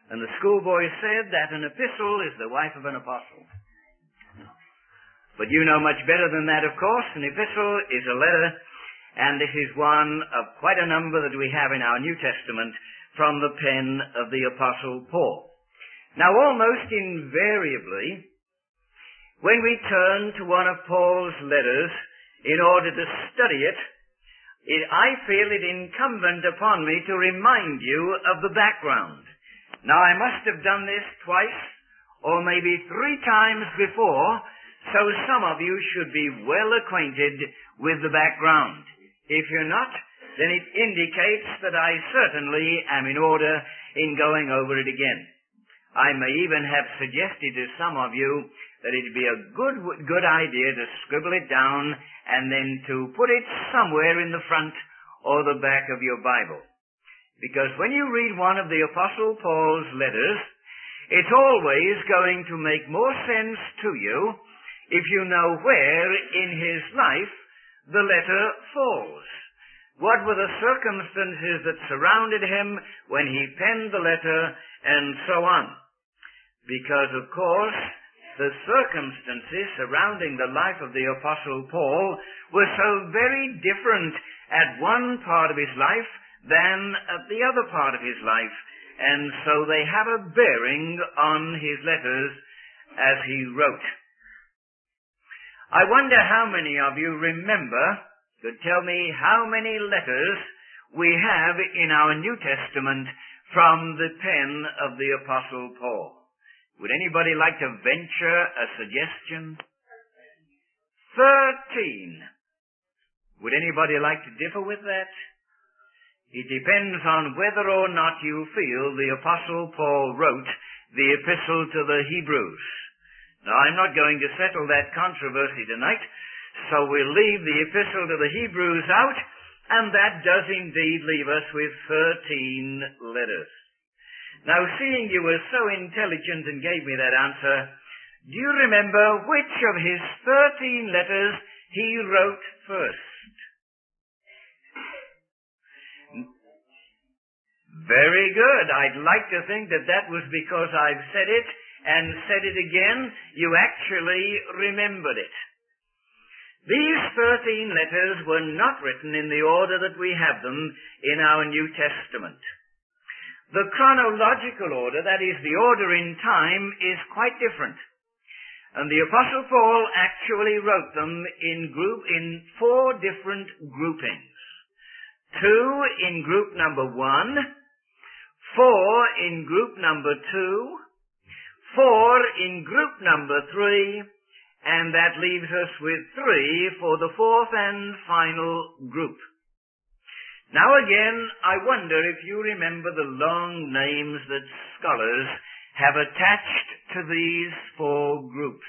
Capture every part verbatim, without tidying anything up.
And the schoolboy said that an epistle is the wife of an apostle. But you know much better than that, of course. An epistle is a letter, and this is one of quite a number that we have in our New Testament from the pen of the Apostle Paul. Now, almost invariably, when we turn to one of Paul's letters in order to study it, it I feel it incumbent upon me to remind you of the background. Now, I must have done this twice or maybe three times before, so some of you should be well acquainted with the background. If you're not, then it indicates that I certainly am in order in going over it again. I may even have suggested to some of you that it'd be a good, good idea to scribble it down and then to put it somewhere in the front or the back of your Bible. Because when you read one of the Apostle Paul's letters, it's always going to make more sense to you if you know where in his life the letter falls. What were the circumstances that surrounded him when he penned the letter, and so on. Because, of course, the circumstances surrounding the life of the Apostle Paul were so very different at one part of his life than at the other part of his life, and so they have a bearing on his letters as he wrote. I wonder how many of you remember, could tell me how many letters we have in our New Testament from the pen of the Apostle Paul. Would anybody like to venture a suggestion? Thirteen. Would anybody like to differ with that? It depends on whether or not you feel the Apostle Paul wrote the Epistle to the Hebrews. Now, I'm not going to settle that controversy tonight, so we'll leave the Epistle to the Hebrews out, and that does indeed leave us with thirteen letters. Now, seeing you were so intelligent and gave me that answer, do you remember which of his thirteen letters he wrote first? Very good. I'd like to think that that was because I've said it and said it again. You actually remembered it. These thirteen letters were not written in the order that we have them in our New Testament. The chronological order, that is, the order in time, is quite different. And the Apostle Paul actually wrote them in group in four different groupings. Two in group number one, four in group number two, four in group number three, and that leaves us with three for the fourth and final group. Now again, I wonder if you remember the long names that scholars have attached to these four groups.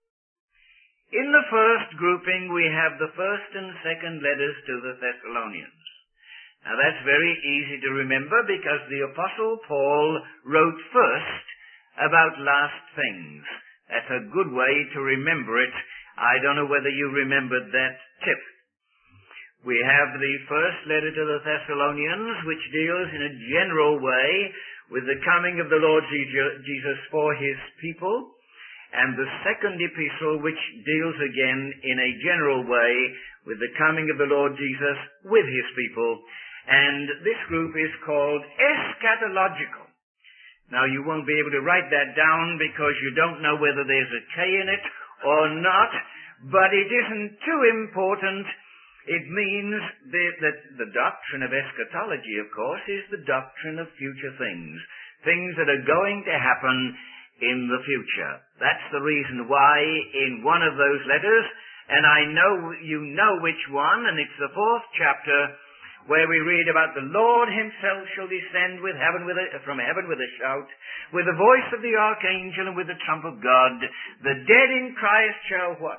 In the first grouping, we have the first and second letters to the Thessalonians. Now that's very easy to remember because the Apostle Paul wrote first about last things. That's a good way to remember it. I don't know whether you remembered that tip. We have the first letter to the Thessalonians, which deals in a general way with the coming of the Lord Jesus for his people, and the second epistle, which deals again in a general way with the coming of the Lord Jesus with his people, and this group is called eschatological. Now, you won't be able to write that down because you don't know whether there's a K in it or not, but it isn't too important. It means that, that the doctrine of eschatology, of course, is the doctrine of future things, things that are going to happen in the future. That's the reason why in one of those letters, and I know you know which one, and it's the fourth chapter, where we read about the Lord himself shall descend with heaven with a, from heaven with a shout, with the voice of the archangel and with the trump of God. The dead in Christ shall what?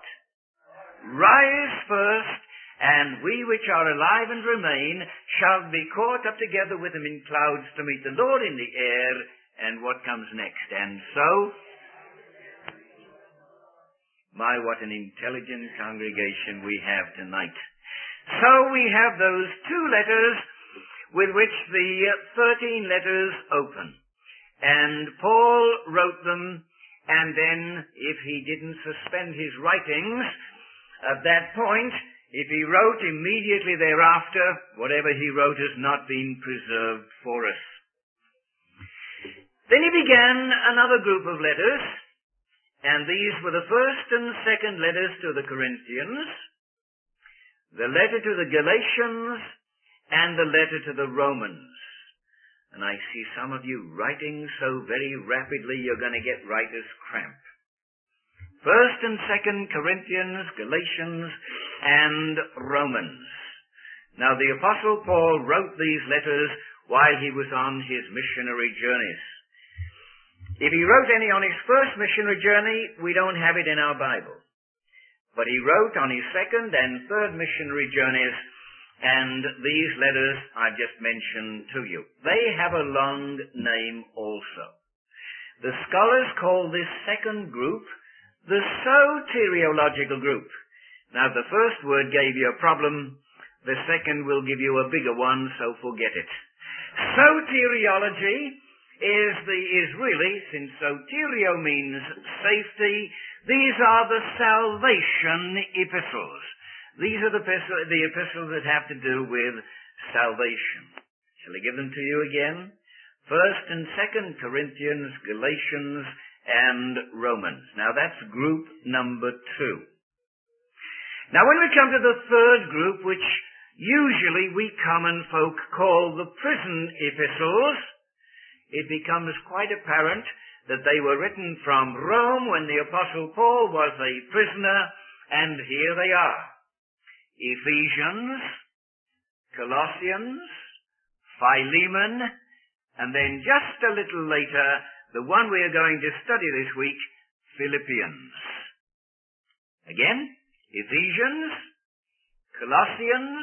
Rise first, and we which are alive and remain shall be caught up together with them in clouds to meet the Lord in the air. And what comes next? And so, my, what an intelligent congregation we have tonight. So we have those two letters with which the thirteen letters open. And Paul wrote them, and then if he didn't suspend his writings at that point, if he wrote immediately thereafter, whatever he wrote has not been preserved for us. Then he began another group of letters, and these were the first and second letters to the Corinthians, the letter to the Galatians, and the letter to the Romans. And I see some of you writing so very rapidly you're going to get writer's cramp. First and Second Corinthians, Galatians, and Romans. Now the Apostle Paul wrote these letters while he was on his missionary journeys. If he wrote any on his first missionary journey, we don't have it in our Bible. But he wrote on his second and third missionary journeys, and these letters I've just mentioned to you. They have a long name also. The scholars call this second group the soteriological group. Now, the first word gave you a problem. The second will give you a bigger one, so forget it. Soteriology is the is really, since soterio means safety, these are the salvation epistles. These are the, the epistles that have to do with salvation. Shall I give them to you again? First and Second Corinthians, Galatians, and Romans. Now that's group number two. Now when we come to the third group, which usually we common folk call the prison epistles, it becomes quite apparent that they were written from Rome when the Apostle Paul was a prisoner, and here they are. Ephesians, Colossians, Philemon, and then just a little later, the one we are going to study this week, Philippians. Again, Ephesians, Colossians,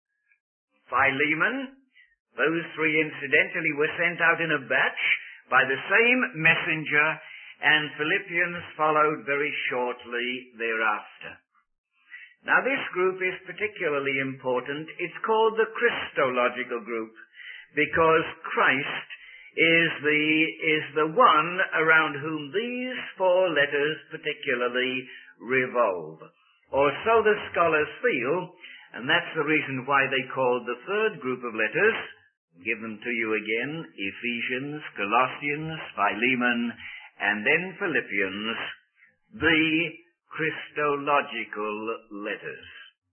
Philemon. Those three incidentally were sent out in a batch by the same messenger, and Philippians followed very shortly thereafter. Now this group is particularly important. It's called the Christological group because Christ is the, is the one around whom these four letters particularly revolve. Or so the scholars feel, and that's the reason why they called the third group of letters, give them to you again, Ephesians, Colossians, Philemon, and then Philippians, the Christological letters.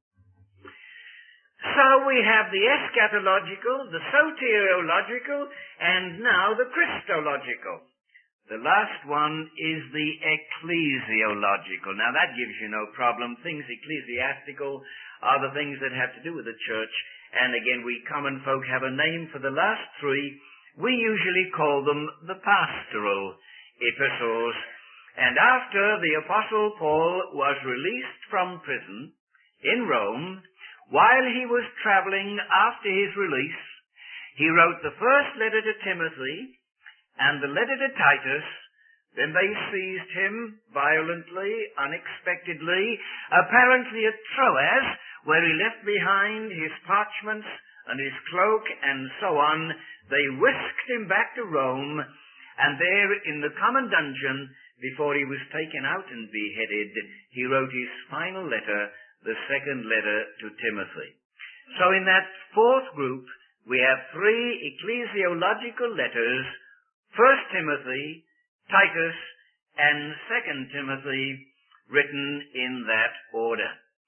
So we have the eschatological, the soteriological, and now the Christological. The last one is the ecclesiological. Now that gives you no problem. Things ecclesiastical are the things that have to do with the church. And again, we common folk have a name for the last three. We usually call them the pastoral epistles. And after the Apostle Paul was released from prison in Rome, while he was traveling after his release, he wrote the first letter to Timothy and the letter to Titus. Then they seized him violently, unexpectedly, apparently at Troas, where he left behind his parchments and his cloak and so on. They whisked him back to Rome, and there in the common dungeon, before he was taken out and beheaded, he wrote his final letter, the second letter to Timothy. So in that fourth group, we have three ecclesiological letters, First Timothy, Titus, and Second Timothy, written in that order.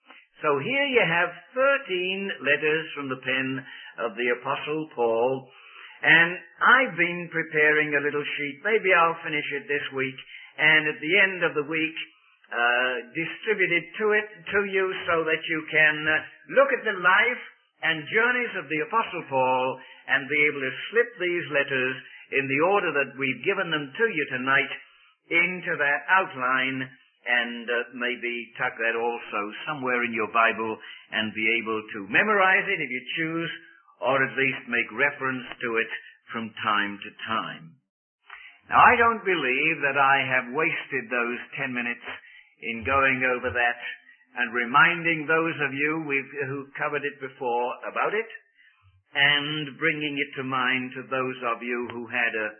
So here you have thirteen letters from the pen of the Apostle Paul, and I've been preparing a little sheet. Maybe I'll finish it this week, and at the end of the week, uh, distribute it to it to you so that you can uh, look at the life and journeys of the Apostle Paul and be able to slip these letters in the order that we've given them to you tonight into that outline, and uh, maybe tuck that also somewhere in your Bible and be able to memorize it if you choose, or at least make reference to it from time to time. Now, I don't believe that I have wasted those ten minutes in going over that and reminding those of you we've, who covered it before about it, and bringing it to mind to those of you who had a,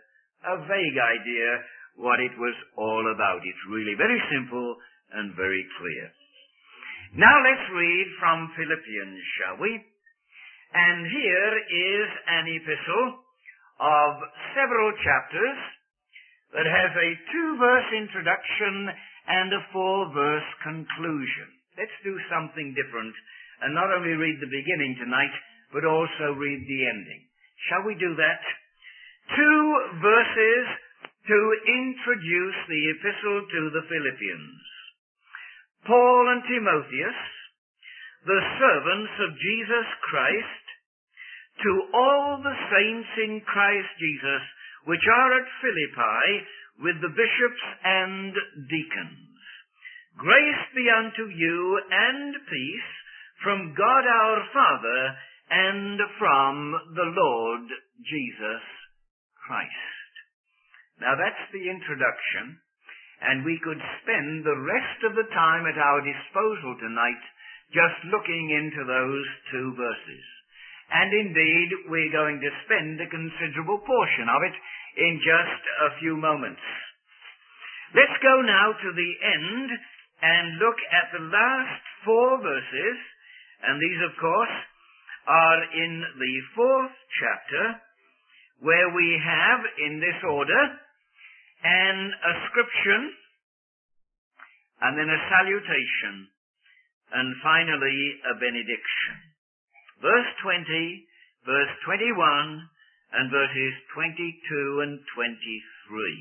a vague idea what it was all about. It's really very simple and very clear. Now let's read from Philippians, shall we? And here is an epistle of several chapters that has a two-verse introduction and a four-verse conclusion. Let's do something different and not only read the beginning tonight, but also read the ending. Shall we do that? Two verses to introduce the epistle to the Philippians. Paul and Timotheus, the servants of Jesus Christ, to all the saints in Christ Jesus, which are at Philippi, with the bishops and deacons. Grace be unto you and peace from God our Father and from the Lord Jesus Christ. Now that's the introduction, and we could spend the rest of the time at our disposal tonight just looking into those two verses. And indeed, we're going to spend a considerable portion of it in just a few moments. Let's go now to the end and look at the last four verses, and these, of course, are in the fourth chapter, where we have, in this order, an ascription, and then a salutation, and finally a benediction. Verse twenty, verse twenty-one, and verses twenty-two and twenty-three.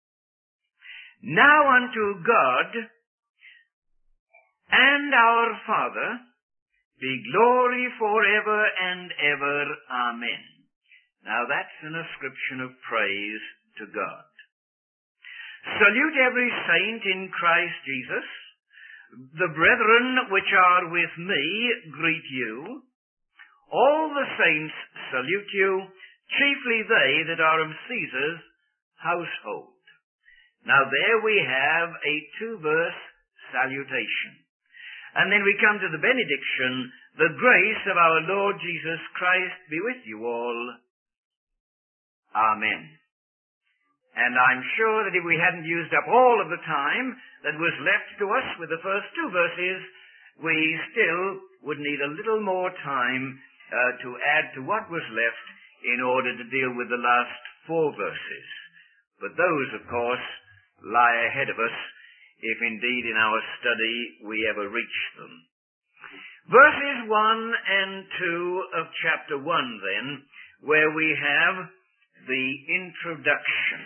Now unto God and our Father be glory forever and ever. Amen. Now that's an ascription of praise to God. Salute every saint in Christ Jesus. The brethren which are with me greet you. All the saints salute you, chiefly they that are of Caesar's household. Now there we have a two-verse salutation. And then we come to the benediction. The grace of our Lord Jesus Christ be with you all. Amen. And I'm sure that if we hadn't used up all of the time that was left to us with the first two verses, we still would need a little more time uh, to add to what was left in order to deal with the last four verses. But those, of course, lie ahead of us, if indeed in our study we ever reach them. Verses one and two of chapter one, then, where we have the introduction.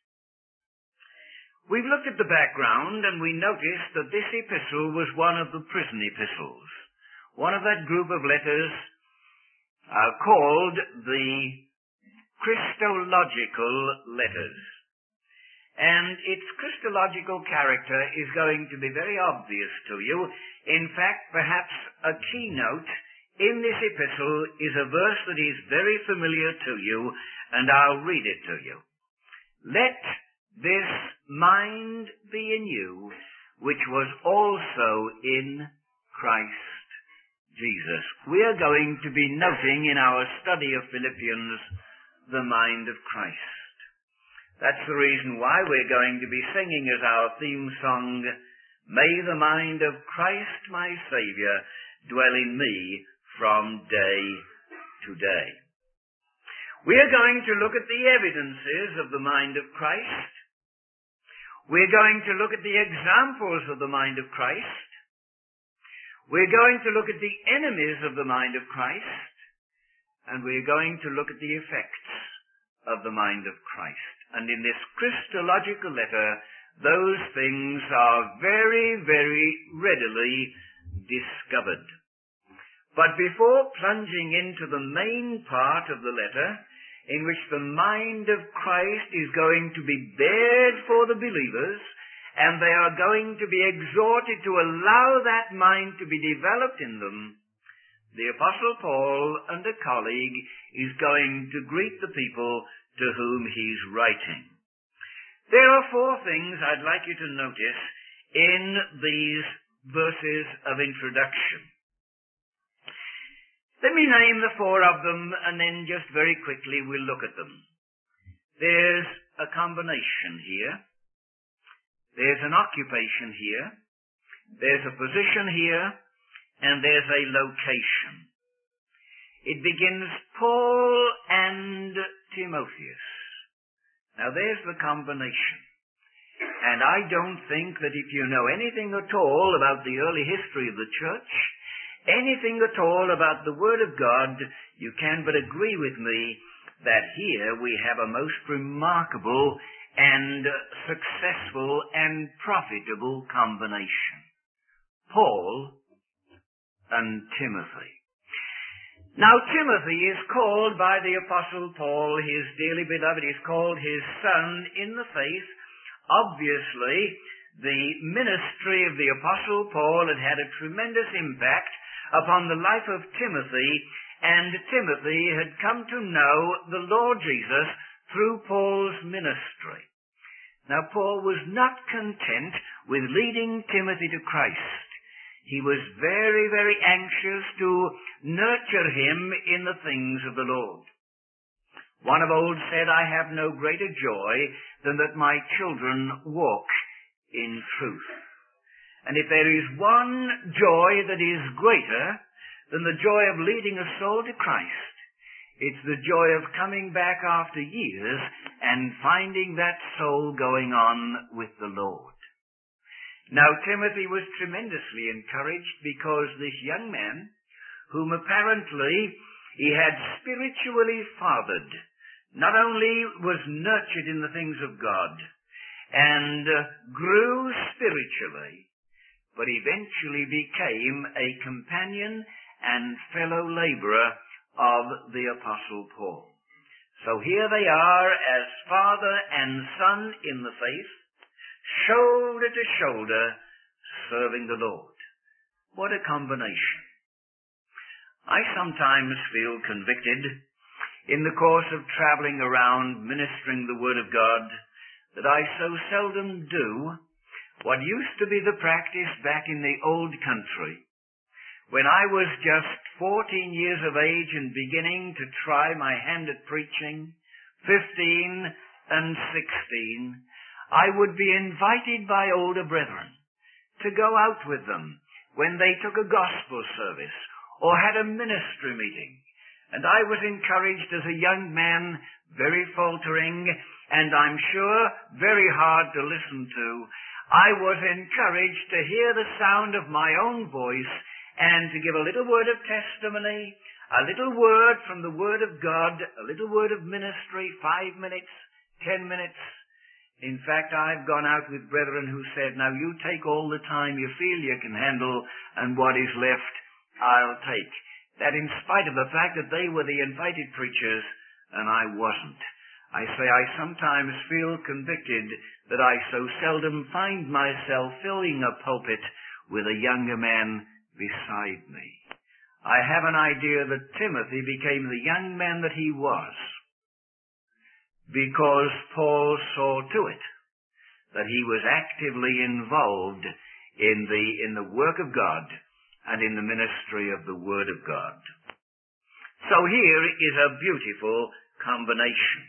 We've looked at the background and we noticed that this epistle was one of the prison epistles, one of that group of letters uh, called the Christological letters. And its Christological character is going to be very obvious to you. In fact, perhaps a keynote in this epistle is a verse that is very familiar to you, and I'll read it to you. Let this mind be in you, which was also in Christ Jesus. We are going to be noting in our study of Philippians the mind of Christ. That's the reason why we're going to be singing as our theme song, May the mind of Christ my Saviour dwell in me from day to day. We are going to look at the evidences of the mind of Christ. We're going to look at the examples of the mind of Christ. We're going to look at the enemies of the mind of Christ. And we're going to look at the effects of the mind of Christ. And in this Christological letter, those things are very, very readily discovered. But before plunging into the main part of the letter, in which the mind of Christ is going to be bared for the believers, and they are going to be exhorted to allow that mind to be developed in them, the Apostle Paul and a colleague is going to greet the people to whom he's writing. There are four things I'd like you to notice in these verses of introduction. Let me name the four of them, and then just very quickly we'll look at them. There's a a combination here. There's an occupation here. There's a position here. And there's a location. It begins Paul and Timotheus. Now there's the combination. And I don't think that if you know anything at all about the early history of the church, anything at all about the Word of God, you can but agree with me that here we have a most remarkable and successful and profitable combination. Paul and Timothy. Now Timothy is called by the Apostle Paul, his dearly beloved, is called his son in the faith. Obviously, the ministry of the Apostle Paul had had a tremendous impact upon the life of Timothy, and Timothy had come to know the Lord Jesus through Paul's ministry. Now, Paul was not content with leading Timothy to Christ. He was very, very anxious to nurture him in the things of the Lord. One of old said, I have no greater joy than that my children walk in truth. And if there is one joy that is greater than the joy of leading a soul to Christ, it's the joy of coming back after years and finding that soul going on with the Lord. Now, Timothy was tremendously encouraged because this young man, whom apparently he had spiritually fathered, not only was nurtured in the things of God and uh, grew spiritually, but eventually became a companion and fellow laborer of the Apostle Paul. So here they are as father and son in the faith, shoulder to shoulder, serving the Lord. What a combination. I sometimes feel convicted in the course of traveling around ministering the Word of God that I so seldom do what used to be the practice back in the old country, when I was just fourteen years of age and beginning to try my hand at preaching, fifteen and sixteen, I would be invited by older brethren to go out with them when they took a gospel service or had a ministry meeting. And I was encouraged as a young man, very faltering, and I'm sure very hard to listen to. I was encouraged to hear the sound of my own voice and to give a little word of testimony, a little word from the Word of God, a little word of ministry, five minutes, ten minutes. In fact, I've gone out with brethren who said, now you take all the time you feel you can handle, and what is left, I'll take. That in spite of the fact that they were the invited preachers, and I wasn't. I say I sometimes feel convicted that I so seldom find myself filling a pulpit with a younger man beside me. I have an idea that Timothy became the young man that he was because Paul saw to it that he was actively involved in the, in the work of God and in the ministry of the Word of God. So here is a beautiful combination.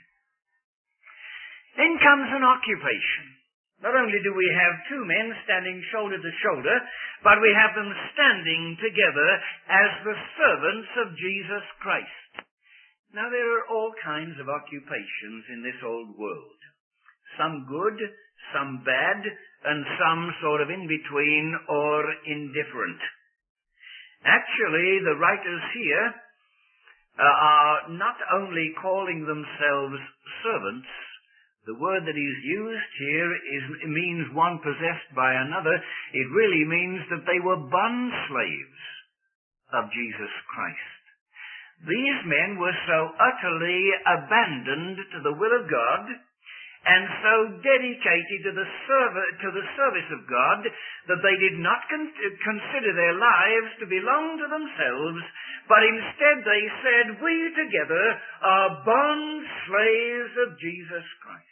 Then comes an occupation. Not only do we have two men standing shoulder to shoulder, but we have them standing together as the servants of Jesus Christ. Now there are all kinds of occupations in this old world. Some good, some bad, and some sort of in between or indifferent. Actually, the writers here uh, are not only calling themselves servants. The word that is used here is, means one possessed by another. It really means that they were bond slaves of Jesus Christ. These men were so utterly abandoned to the will of God and so dedicated to the, serv- to the service of God that they did not con- consider their lives to belong to themselves, but instead they said, we together are bond slaves of Jesus Christ.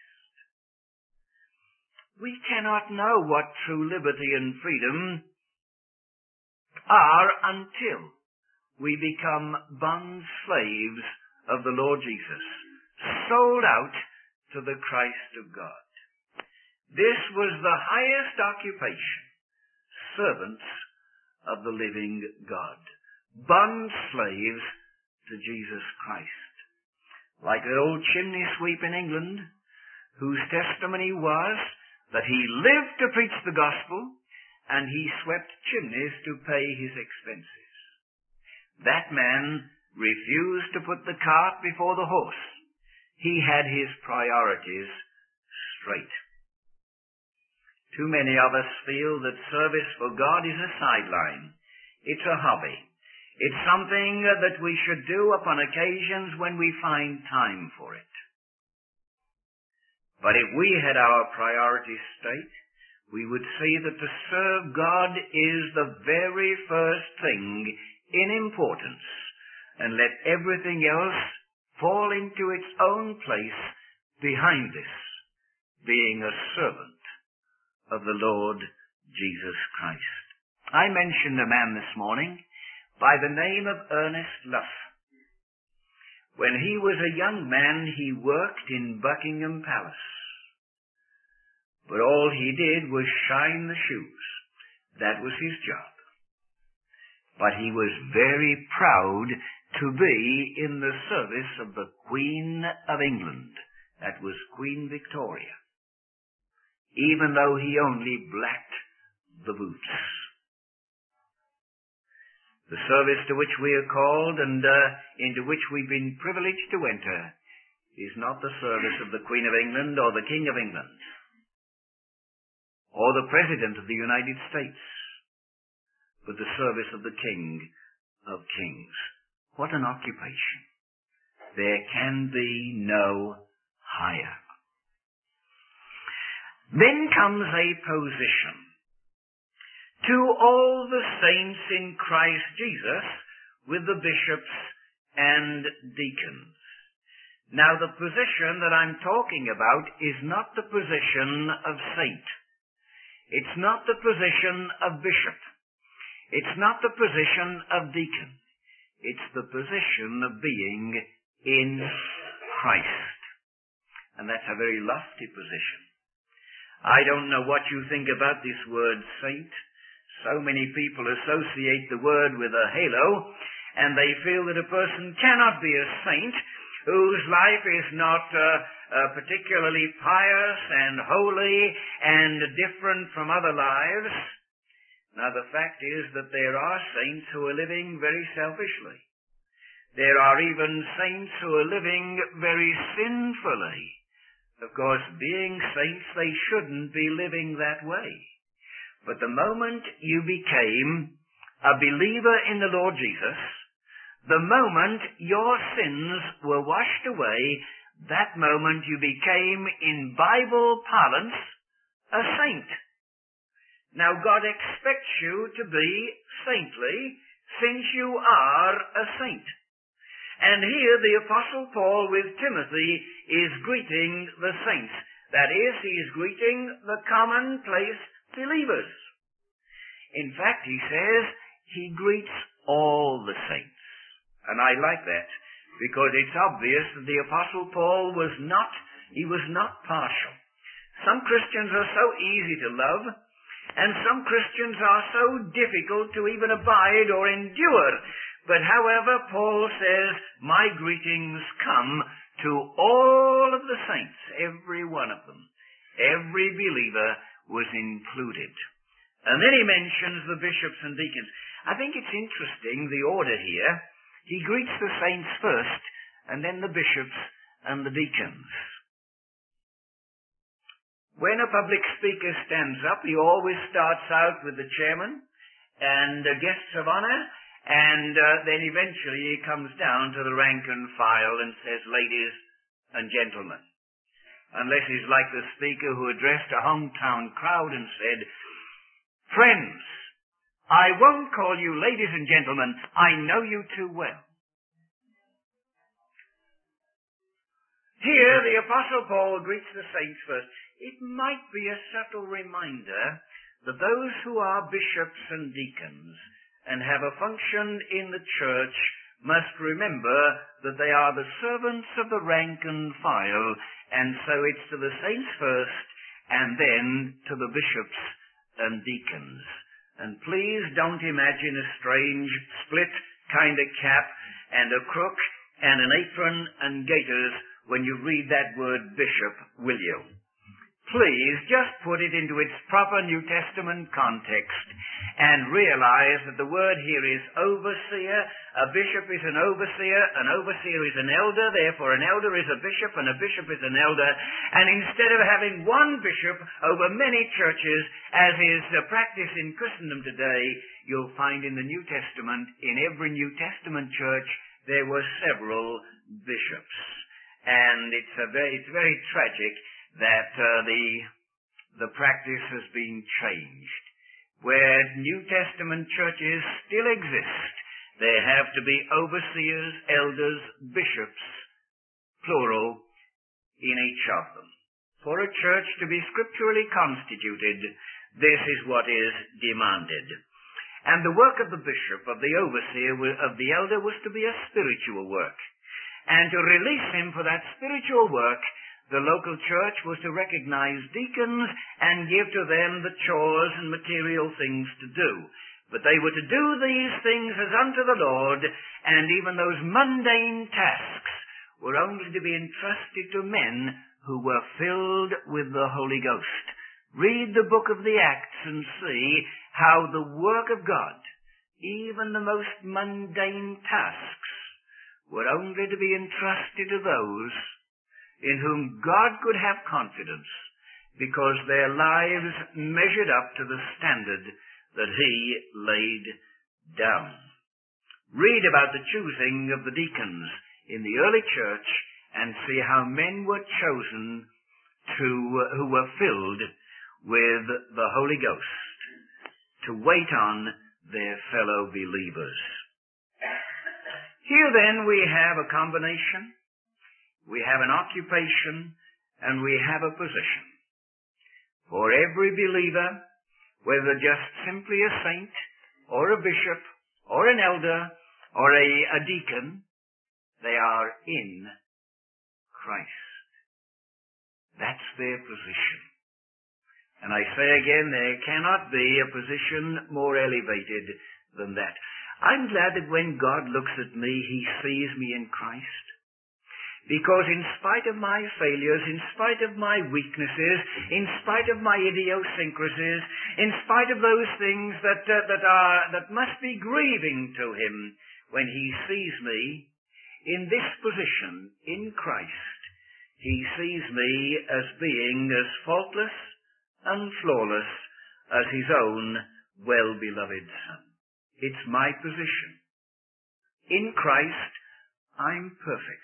We cannot know what true liberty and freedom are until we become bond slaves of the Lord Jesus, sold out to the Christ of God. This was the highest occupation, servants of the living God, bond slaves to Jesus Christ. Like the old chimney sweep in England, whose testimony was that he lived to preach the gospel and he swept chimneys to pay his expenses. That man refused to put the cart before the horse. He had his priorities straight. Too many of us feel that service for God is a sideline. It's a hobby. It's something that we should do upon occasions when we find time for it. But if we had our priorities straight, we would see that to serve God is the very first thing in importance, and let everything else fall into its own place behind this, being a servant of the Lord Jesus Christ. I mentioned a man this morning by the name of Ernest Luff. When he was a young man, he worked in Buckingham Palace. But all he did was shine the shoes. That was his job. But he was very proud to be in the service of the Queen of England. That was Queen Victoria, even though he only blacked the boots. The service to which we are called and uh, into which we've been privileged to enter is not the service of the Queen of England or the King of England or the President of the United States, but the service of the King of Kings. What an occupation. There can be no higher. Then comes a position. To all the saints in Christ Jesus with the bishops and deacons. Now the position that I'm talking about is not the position of saint. It's not the position of bishop. It's not the position of deacon. It's the position of being in Christ. And that's a very lofty position. I don't know what you think about this word saint. So many people associate the word with a halo, and they feel that a person cannot be a saint whose life is not uh, uh, particularly pious and holy and different from other lives. Now the fact is that there are saints who are living very selfishly. There are even saints who are living very sinfully. Of course, being saints, they shouldn't be living that way. But the moment you became a believer in the Lord Jesus, the moment your sins were washed away, that moment you became, in Bible parlance, a saint. Now God expects you to be saintly since you are a saint. And here the Apostle Paul with Timothy is greeting the saints. That is, he is greeting the commonplace believers. In fact, he says he greets all the saints. And I like that, because it's obvious that the Apostle Paul was not, he was not partial. Some Christians are so easy to love, and some Christians are so difficult to even abide or endure. But however, Paul says, my greetings come to all of the saints, every one of them. Every believer was included. And then he mentions the bishops and deacons. I think it's interesting, the order here. He greets the saints first, and then the bishops and the deacons. When a public speaker stands up, he always starts out with the chairman and the guests of honor, and uh, then eventually he comes down to the rank and file and says, ladies and gentlemen. Unless he's like the speaker who addressed a hometown crowd and said, friends, I won't call you ladies and gentlemen. I know you too well. Here, the Apostle Paul greets the saints first. It might be a subtle reminder that those who are bishops and deacons and have a function in the church must remember that they are the servants of the rank and file, And so it's to the saints first, and then to the bishops and deacons. And please don't imagine a strange split kind of cap and a crook and an apron and gaiters when you read that word bishop, will you? Please just put it into its proper New Testament context and realize that the word here is overseer. A bishop is an overseer. An overseer is an elder. Therefore, an elder is a bishop, and a bishop is an elder. And instead of having one bishop over many churches, as is the practice in Christendom today, you'll find in the New Testament, in every New Testament church, there were several bishops. And it's a very, it's very tragic that uh, the the practice has been changed. Where New Testament churches still exist, there have to be overseers, elders, bishops, plural, in each of them. For a church to be scripturally constituted, this is what is demanded. And the work of the bishop, of the overseer, of the elder, was to be a spiritual work. And to release him for that spiritual work, the local church was to recognize deacons and give to them the chores and material things to do. But they were to do these things as unto the Lord, and even those mundane tasks were only to be entrusted to men who were filled with the Holy Ghost. Read the book of the Acts and see how the work of God, even the most mundane tasks, were only to be entrusted to those in whom God could have confidence, because their lives measured up to the standard that He laid down. Read about the choosing of the deacons in the early church and see how men were chosen to, who were filled with the Holy Ghost to wait on their fellow believers. Here then we have a combination. We have an occupation, and we have a position. For every believer, whether just simply a saint, or a bishop, or an elder, or a, a deacon, they are in Christ. That's their position. And I say again, there cannot be a position more elevated than that. I'm glad that when God looks at me, He sees me in Christ. Because in spite of my failures, in spite of my weaknesses, in spite of my idiosyncrasies, in spite of those things that uh, that are that must be grieving to Him, when He sees me in this position in Christ, He sees me as being as faultless and flawless as His own well-beloved Son. It's my position. In Christ, I'm perfect.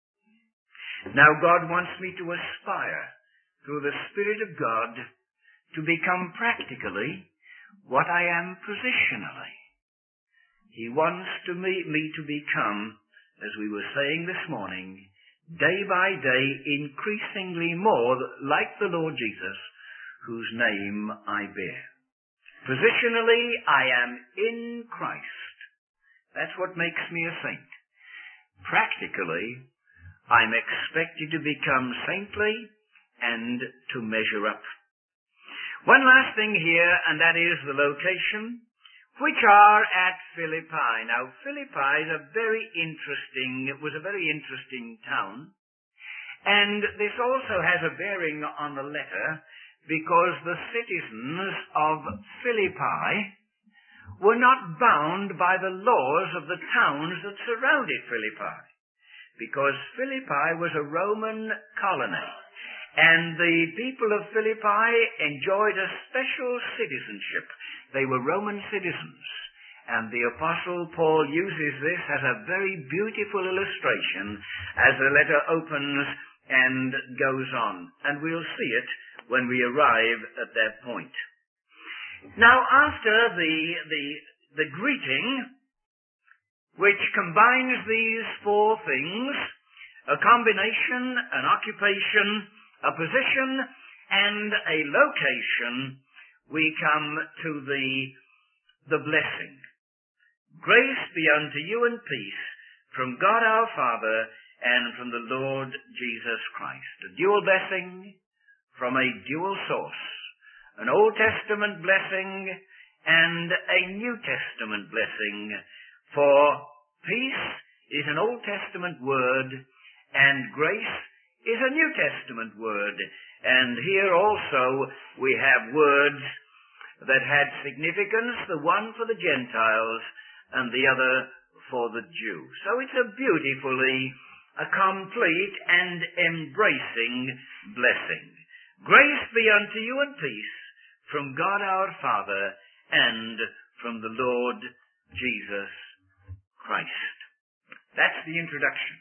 Now God wants me to aspire, through the Spirit of God, to become practically what I am positionally. He wants to me, me to become, as we were saying this morning, day by day increasingly more like the Lord Jesus, whose name I bear. Positionally, I am in Christ. That's what makes me a saint. Practically, I'm expected to become saintly and to measure up. One last thing here, and that is the location, which are at Philippi. Now, Philippi is a very interesting, it was a very interesting town. And this also has a bearing on the letter, because the citizens of Philippi were not bound by the laws of the towns that surrounded Philippi. Because Philippi was a Roman colony, and the people of Philippi enjoyed a special citizenship. They were Roman citizens, and the Apostle Paul uses this as a very beautiful illustration as the letter opens and goes on, and we'll see it when we arrive at that point. Now, after the the, the greeting, which combines these four things, a combination, an occupation, a position, and a location, we come to the, the blessing. Grace be unto you and peace from God our Father and from the Lord Jesus Christ. A dual blessing from a dual source. An Old Testament blessing and a New Testament blessing. For peace is an Old Testament word and grace is a New Testament word. And here also we have words that had significance, the one for the Gentiles and the other for the Jew. So it's a beautifully a complete and embracing blessing. Grace be unto you and peace from God our Father and from the Lord Jesus Christ. That's the introduction.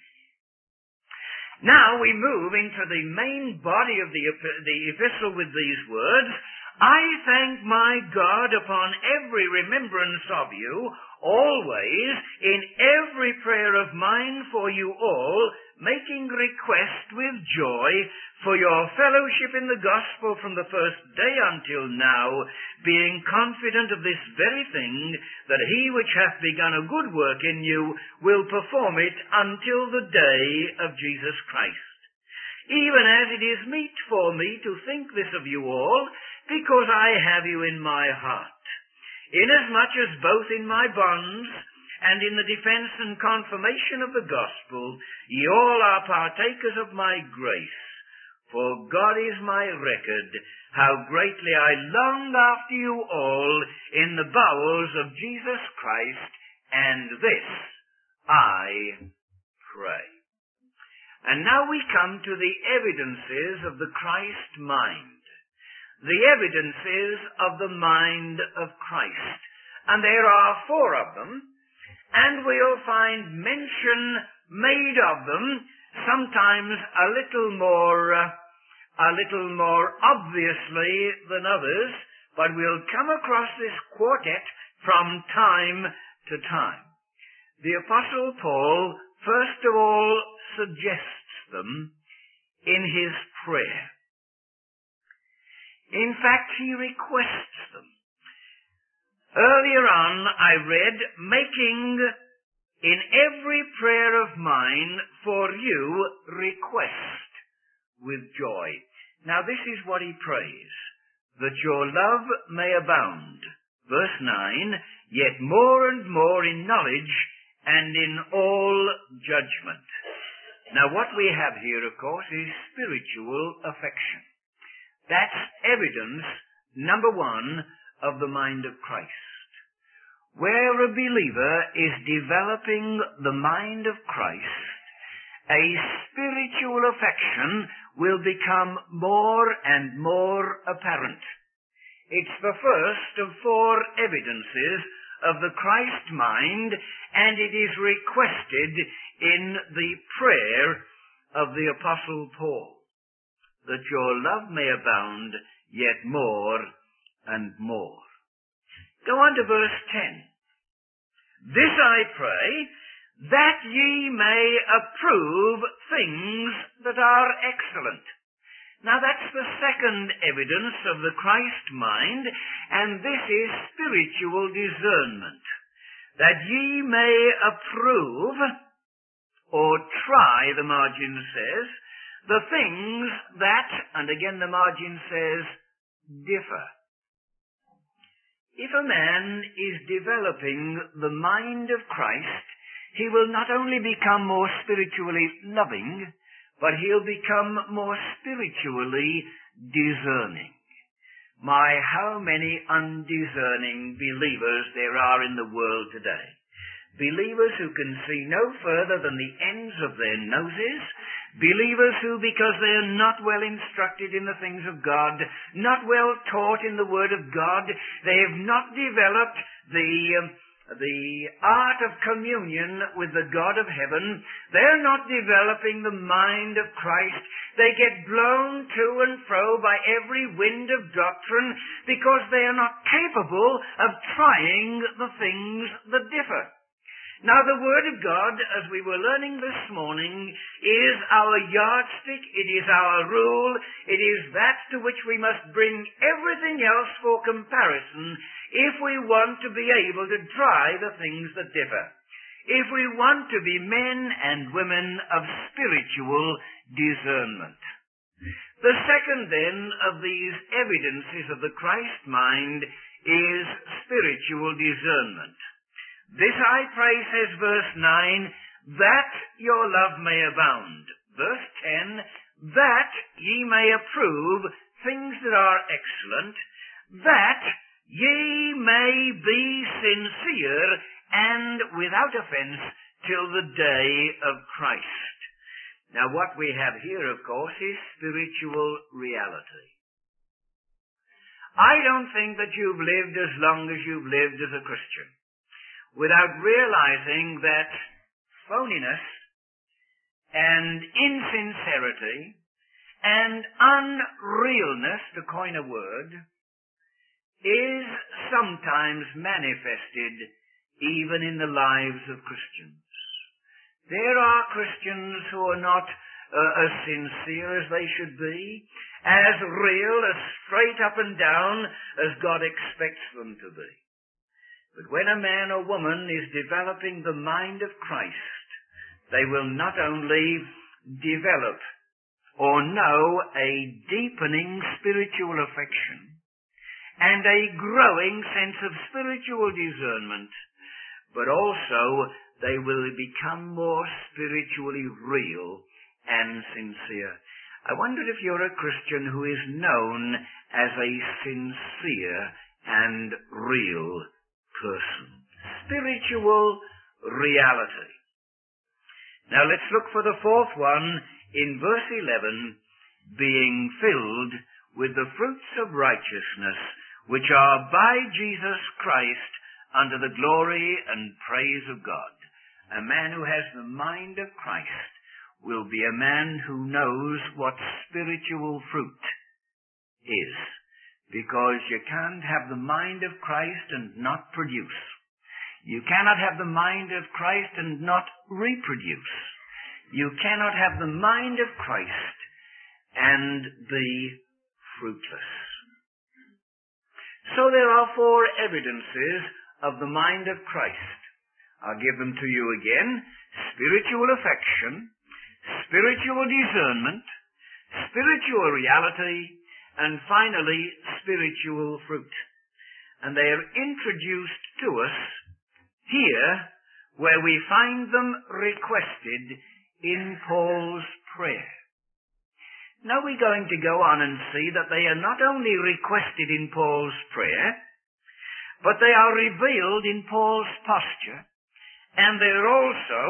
Now we move into the main body of the, the epistle with these words. I thank my God upon every remembrance of you, always, in every prayer of mine for you all, making request with joy for your fellowship in the gospel from the first day until now, being confident of this very thing, that he which hath begun a good work in you will perform it until the day of Jesus Christ. Even as it is meet for me to think this of you all, because I have you in my heart, inasmuch as both in my bonds and in the defense and confirmation of the gospel, ye all are partakers of my grace. For God is my record, how greatly I long after you all in the bowels of Jesus Christ, and this I pray. And now we come to the evidences of the Christ mind. The evidences of the mind of Christ. And there are four of them, and we'll find mention made of them, sometimes a little more, uh, a little more obviously than others, but we'll come across this quartet from time to time. The Apostle Paul, first of all, suggests them in his prayer. In fact, he requests them. Earlier on, I read, making in every prayer of mine for you request with joy. Now this is what he prays, that your love may abound. Verse nine, yet more and more in knowledge and in all judgment. Now what we have here, of course, is spiritual affection. That's evidence, number one, of the mind of Christ. Where a believer is developing the mind of Christ, a spiritual affection will become more and more apparent. It's the first of four evidences of the Christ mind, and it is requested in the prayer of the Apostle Paul, that your love may abound yet more and more. Go on to verse ten. This I pray, that ye may approve things that are excellent. Now that's the second evidence of the Christ mind, and this is spiritual discernment. That ye may approve, or try, the margin says, the things that, and again the margin says, differ. If a man is developing the mind of Christ, he will not only become more spiritually loving, but he'll become more spiritually discerning. My, how many undiscerning believers there are in the world today. Believers who can see no further than the ends of their noses. Believers who, because they are not well instructed in the things of God, not well taught in the Word of God, they have not developed the, um, the art of communion with the God of heaven. They're not developing the mind of Christ. They get blown to and fro by every wind of doctrine because they are not capable of trying the things that differ. Now, the Word of God, as we were learning this morning, is our yardstick, it is our rule, it is that to which we must bring everything else for comparison if we want to be able to try the things that differ. if we want to be men and women of spiritual discernment. The second, then, of these evidences of the Christ mind is spiritual discernment. This I pray, says verse nine, that your love may abound. Verse ten, that ye may approve things that are excellent, that ye may be sincere and without offense till the day of Christ. Now what we have here, of course, is spiritual reality. I don't think that you've lived as long as you've lived as a Christian without realizing that phoniness and insincerity and unrealness, to coin a word, is sometimes manifested even in the lives of Christians. There are Christians who are not uh, as sincere as they should be, as real, as straight up and down as God expects them to be. But when a man or woman is developing the mind of Christ, they will not only develop or know a deepening spiritual affection and a growing sense of spiritual discernment, but also they will become more spiritually real and sincere. I wonder if you're a Christian who is known as a sincere and real person. Spiritual reality. Now let's look for the fourth one in verse eleven, being filled with the fruits of righteousness, which are by Jesus Christ unto the glory and praise of God. A man who has the mind of Christ will be a man who knows what spiritual fruit is, because you can't have the mind of Christ and not produce. You cannot have the mind of Christ and not reproduce. You cannot have the mind of Christ and be fruitless. So there are four evidences of the mind of Christ. I'll give them to you again. Spiritual affection, spiritual discernment, spiritual reality, and finally, spiritual fruit. And they are introduced to us here, where we find them requested in Paul's prayer. Now we're going to go on and see that they are not only requested in Paul's prayer, but they are revealed in Paul's posture, and they're also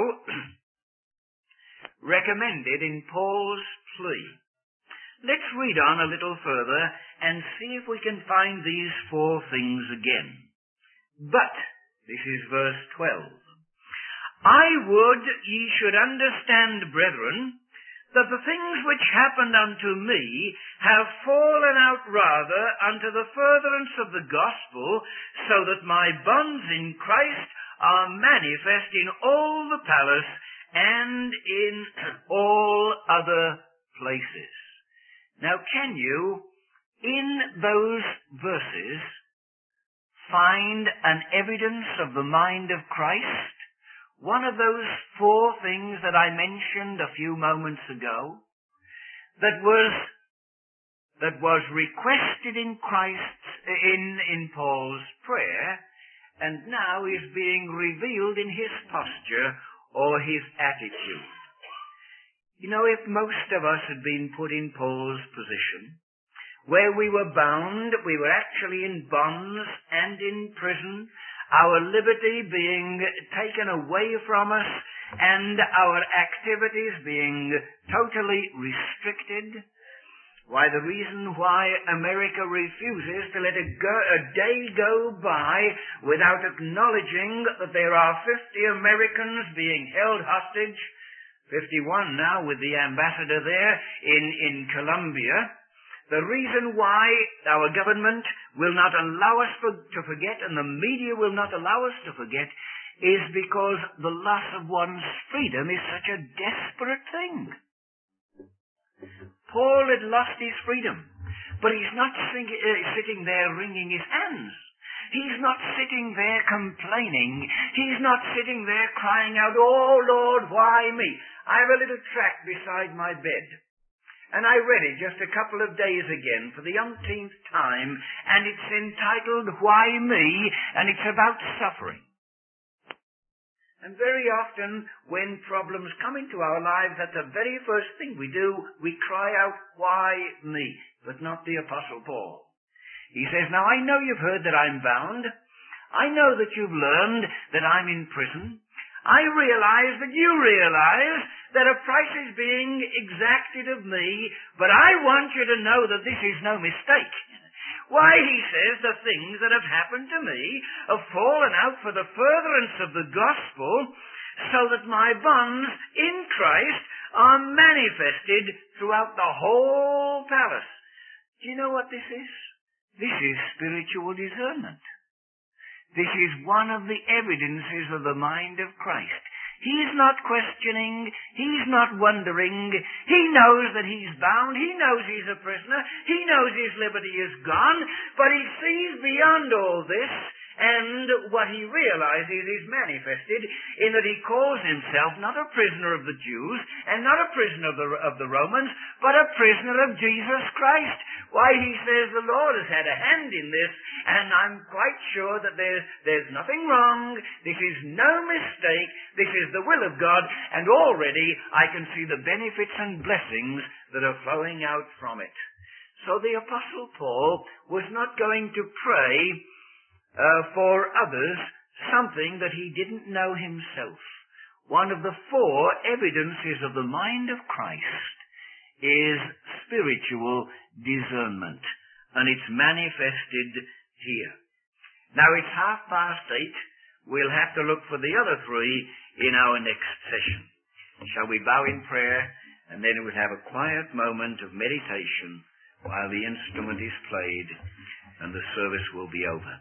recommended in Paul's plea. Let's read on a little further and see if we can find these four things again. But, this is verse twelve, I would ye should understand, brethren, that the things which happened unto me have fallen out rather unto the furtherance of the gospel, so that my bonds in Christ are manifest in all the palace and in all other places. Now, can you, in those verses, find an evidence of the mind of Christ? One of those four things that I mentioned a few moments ago, that was that was requested in Christ's in in Paul's prayer, and now is being revealed in his posture or his attitude. You know, if most of us had been put in Paul's position, where we were bound, we were actually in bonds and in prison, our liberty being taken away from us, and our activities being totally restricted. Why, the reason why America refuses to let a, go, a day go by without acknowledging that there are fifty Americans being held hostage, fifty-one now with the ambassador there in, in Colombia. The reason why our government will not allow us for, to forget, and the media will not allow us to forget, is because the loss of one's freedom is such a desperate thing. Paul had lost his freedom, but he's not sing, uh, sitting there wringing his hands. He's not sitting there complaining. He's not sitting there crying out, "Oh Lord, why me?" I have a little tract beside my bed, and I read it just a couple of days again for the umpteenth time, and it's entitled, "Why Me?" and it's about suffering. And very often, when problems come into our lives, that's the very first thing we do. We cry out, "Why me?" But not the Apostle Paul. He says, "Now I know you've heard that I'm bound. I know that you've learned that I'm in prison. I realize that you realize that a price is being exacted of me, but I want you to know that this is no mistake." Why, he says, the things that have happened to me have fallen out for the furtherance of the gospel, so that my bonds in Christ are manifested throughout the whole palace. Do you know what this is? This is spiritual discernment. This is one of the evidences of the mind of Christ. He's not questioning. He's not wondering. He knows that he's bound. He knows he's a prisoner. He knows his liberty is gone. But he sees beyond all this, and what he realizes is manifested in that he calls himself not a prisoner of the Jews and not a prisoner of the, of the Romans, but a prisoner of Jesus Christ. Why, he says the Lord has had a hand in this, and I'm quite sure that there's, there's nothing wrong. This is no mistake. This is the will of God, and already I can see the benefits and blessings that are flowing out from it. So the Apostle Paul was not going to pray Uh, for others something that he didn't know himself. One of the four evidences of the mind of Christ is spiritual discernment, and it's manifested here. Now it's half past eight. We'll have to look for the other three in our next session. Shall we bow in prayer, and then we'll have a quiet moment of meditation while the instrument is played and the service will be over.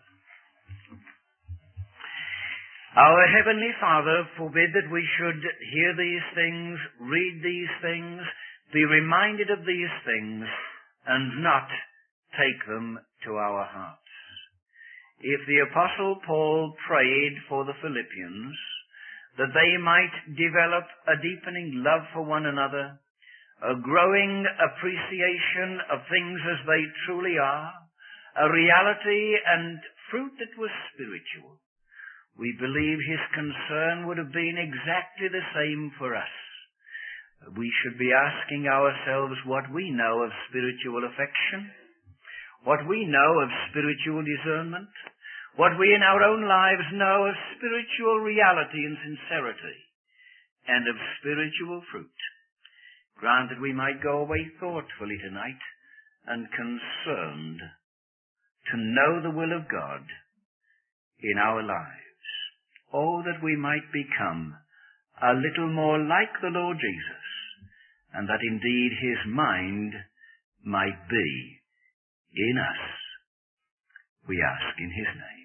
Our Heavenly Father, forbid that we should hear these things, read these things, be reminded of these things, and not take them to our hearts. If the Apostle Paul prayed for the Philippians, that they might develop a deepening love for one another, a growing appreciation of things as they truly are, a reality and fruit that was spiritual, we believe his concern would have been exactly the same for us. We should be asking ourselves what we know of spiritual affection, what we know of spiritual discernment, what we in our own lives know of spiritual reality and sincerity, and of spiritual fruit. Grant that we might go away thoughtfully tonight and concerned to know the will of God in our lives. Oh, that we might become a little more like the Lord Jesus, and that indeed his mind might be in us. We ask in his name.